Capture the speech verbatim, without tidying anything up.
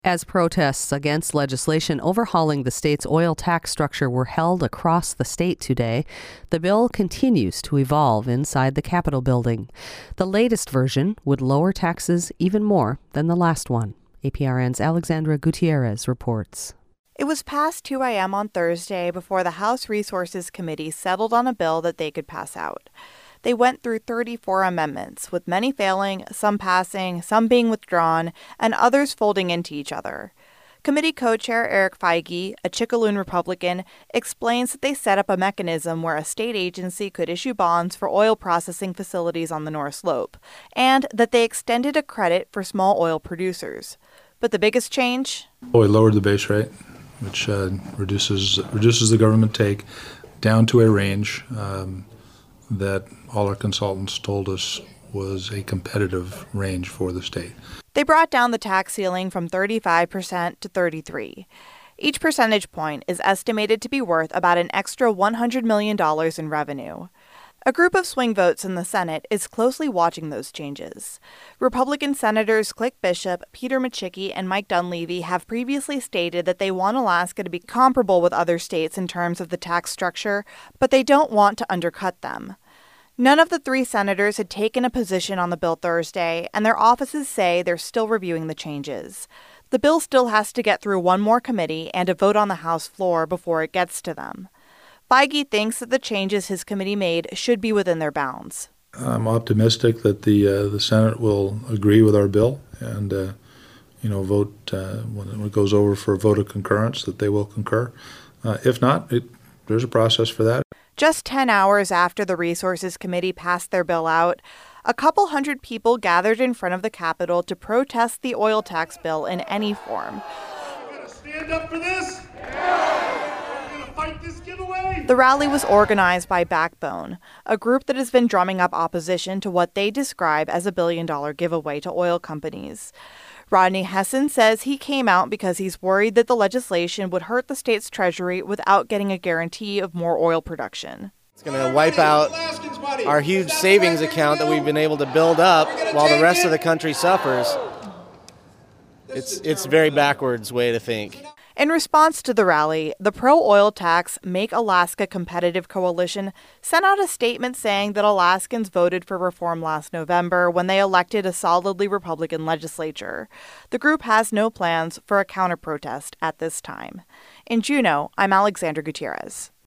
As protests against legislation overhauling the state's oil tax structure were held across the state today, the bill continues to evolve inside the Capitol building. The latest version would lower taxes even more than the last one. A P R N's Alexandra Gutierrez reports. It was past two a.m. on Thursday before the House Resources Committee settled on a bill that they could pass out. They went through thirty-four amendments, with many failing, some passing, some being withdrawn, and others folding into each other. Committee co-chair Eric Feige, a Chickaloon Republican, explains that they set up a mechanism where a state agency could issue bonds for oil processing facilities on the North Slope, and that they extended a credit for small oil producers. But the biggest change? Oh, we lowered the base rate, which uh, reduces reduces the government take down to a range um, that all our consultants told us was a competitive range for the state. They brought down the tax ceiling from thirty-five percent to thirty-three. Each percentage point is estimated to be worth about an extra one hundred million dollars in revenue. A group of swing votes in the Senate is closely watching those changes. Republican Senators Click Bishop, Peter Micciche, and Mike Dunleavy have previously stated that they want Alaska to be comparable with other states in terms of the tax structure, but they don't want to undercut them. None of the three senators had taken a position on the bill Thursday, and their offices say they're still reviewing the changes. The bill still has to get through one more committee and a vote on the House floor before it gets to them. Feige thinks that the changes his committee made should be within their bounds. I'm optimistic that the uh, the Senate will agree with our bill and, uh, you know, vote uh, when it goes over for a vote of concurrence, that they will concur. Uh, if not, it, there's a process for that. Just ten hours after the Resources Committee passed their bill out, a couple hundred people gathered in front of the Capitol to protest the oil tax bill in any form. We're gonna stand up for this? Yeah. We're gonna fight this giveaway? The rally was organized by Backbone, a group that has been drumming up opposition to what they describe as a billion-dollar giveaway to oil companies. Rodney Hesson says he came out because he's worried that the legislation would hurt the state's treasury without getting a guarantee of more oil production. It's going to wipe out our huge savings account that we've been able to build up while the rest of the country suffers. It's it's a very backwards way to think. In response to the rally, the pro-oil tax Make Alaska Competitive Coalition sent out a statement saying that Alaskans voted for reform last November when they elected a solidly Republican legislature. The group has no plans for a counter-protest at this time. In Juneau, I'm Alexandra Gutierrez.